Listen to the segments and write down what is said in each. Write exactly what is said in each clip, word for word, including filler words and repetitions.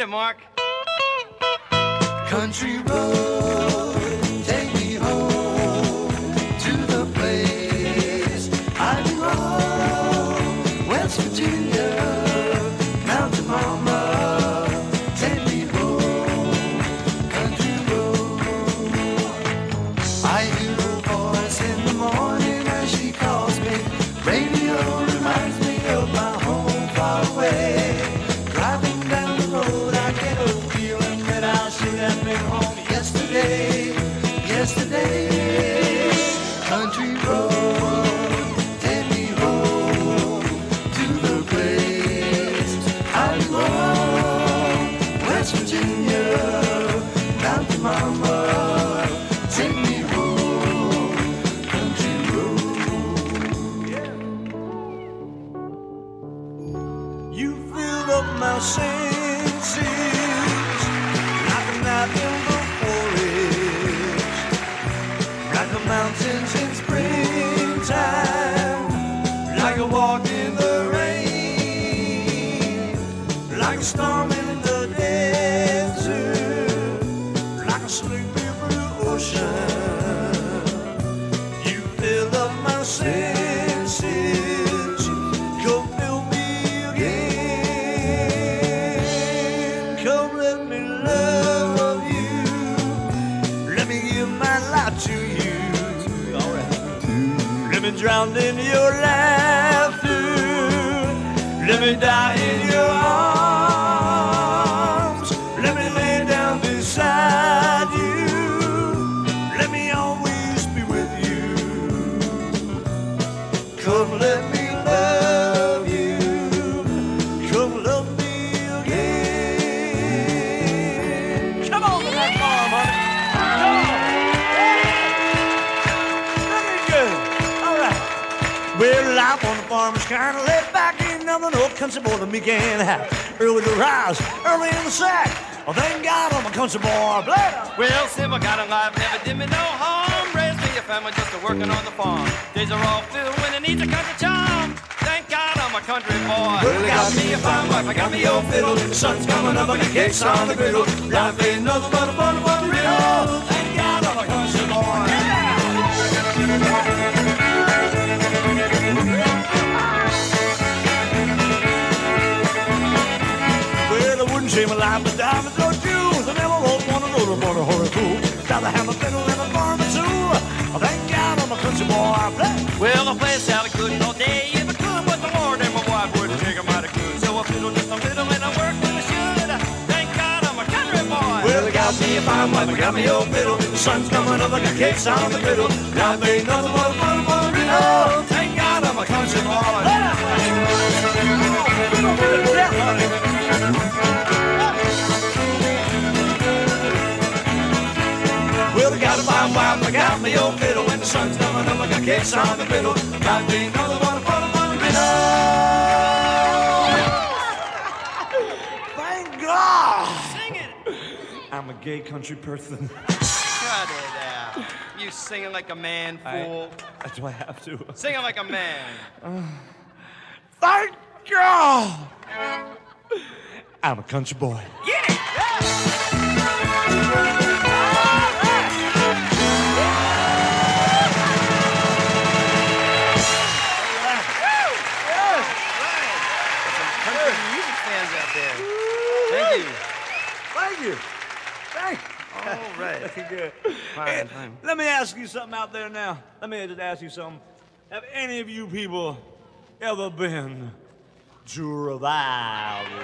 Mark. Country road, take me home to the place I belong. West Virginia, Mountain Mama, take me home. Country road. I hear her voice in the morning as she calls me. Radio reminds me of my home far away. Driving down the road, I get a feeling that I should have been home yesterday, yesterday. Country road, take me home to the place I belong. West Virginia, Mountain Mama, take me home. Country road. Yeah. You fill up my senses like a night in the forest, like the mountains in springtime, like a walk in the rain, like a storm in the desert, like a sleepy blue ocean. You fill up my senses, come fill me again. Come let me love you, let me give my life to you. All right. Let me drown in your laughter, let me die in your arms, let me lay down beside you, let me always be with you. Come let me love you, come love me again. Come on to that farm, honey. Come on. Very good. All right. Well, life on the farm is kind of laid back. Ain't nothing no country boy to me can have. Early to rise, early in the sack. Oh, thank God I'm a country boy. Bless. Well, Sim, I got a life, never did me no harm. Raised me a family just a working on the farm. Days are all filled when it needs a country charm. Thank God I'm a country boy. Well, I got me a fine wife, I got me old fiddle. The sun's coming up, I got cakes on the griddle. Life ain't nothing but a fun, fun riddle. Thank God I'm a country boy. Well, I wouldn't shame my life with diamonds or jewels. I never wrote one of those on a horror fool. Rather have a fiddle and a farm or two. Thank God I'm a country boy. I play. Well, I play salad good all day. If I could, but the Lord and my wife wouldn't take 'em mighty good. So I fiddle just a little and I work when I should. Thank God I'm a country boy. Well, I got me a fine wife, I got me old fiddle. The sun's coming up, I got cakes on the griddle. Life ain't nothing but a fun, fun riddle. Thank God I'm a country boy. Well, I got a fine wife, I got me old fiddle. When the sun's coming up, I got cakes on the griddle. Life ain't nothing but a fun, fun riddle. Thank God. Sing it. I'm a gay country person. Cut it out. You singing like a man, fool. That's why I have to. Singing like a man. Thank God. I'm a country boy. Get it. Music fans out there. Thank you. Thank you. Thank you. All right. Good. Fine, fine. Let me ask you something out there now. Let me just ask you something. Have any of you people ever been to revival?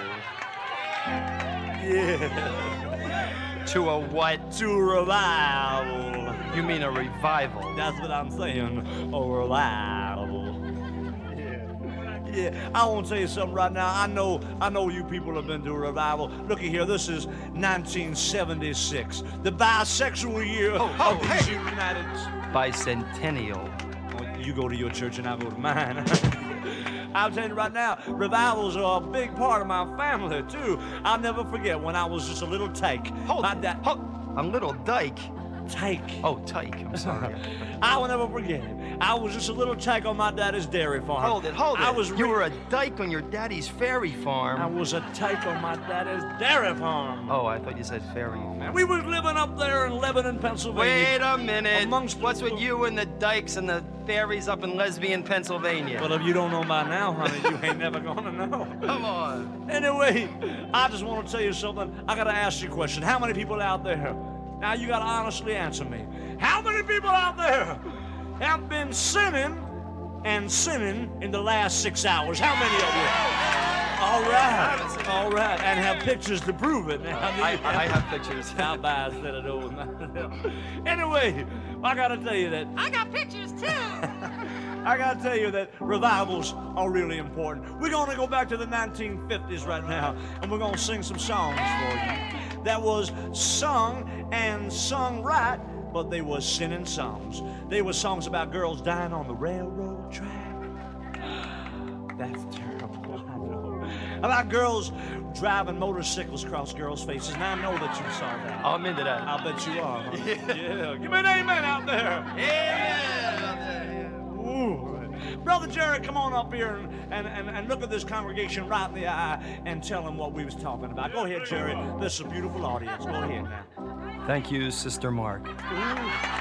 Yeah. To a what? To revival. You mean a revival? That's what I'm saying. A revival. Yeah, I want to tell you something right now. I know, I know you people have been to a revival. Looky here, this is nineteen seventy-six, the bisexual year Oh, oh, of the hey. United States. Bicentennial. Oh, you go to your church and I go to mine. I'm telling you right now, revivals are a big part of my family too. I'll never forget when I was just a little tyke. Hold My it. dad. Hold. A little dyke. tyke. Oh, tyke. I'm sorry. I will never forget it. I was just a little tyke on my daddy's dairy farm. Hold it, hold it. I was you re- were a dyke on your daddy's fairy farm. I was a tyke on my daddy's dairy farm. Oh, I thought you said fairy. And we was living up there in Lebanon, Pennsylvania. Wait a minute. Amongst What's with people- you and the dykes and the fairies up in lesbian Pennsylvania? Well, if you don't know by now, honey, you ain't never gonna know. Come on. Anyway, I just want to tell you something. I gotta ask you a question. How many people out there? Now you gotta honestly answer me. How many people out there have been sinning and sinning in the last six hours? How many of you? All right, all right, and have pictures to prove it. Now, I, I have pictures. How bad is that at all? Anyway, I gotta tell you that I got pictures too. I gotta tell you that revivals are really important. We're gonna go back to the nineteen fifties right now, and we're gonna sing some songs for you that was sung and sung right, but they was sinning songs. They were songs about girls dying on the railroad track. That's terrible, I know. About girls driving motorcycles across girls' faces, and I know that you saw that. I'm into that. I bet you are. Huh? Yeah. Give me an amen out there. Yeah. Ooh. Brother Jerry, come on up here and, and, and, and look at this congregation right in the eye and tell them what we was talking about. Go ahead, Jerry. This is a beautiful audience. Go ahead now. Thank you, Sister Mark. Ooh.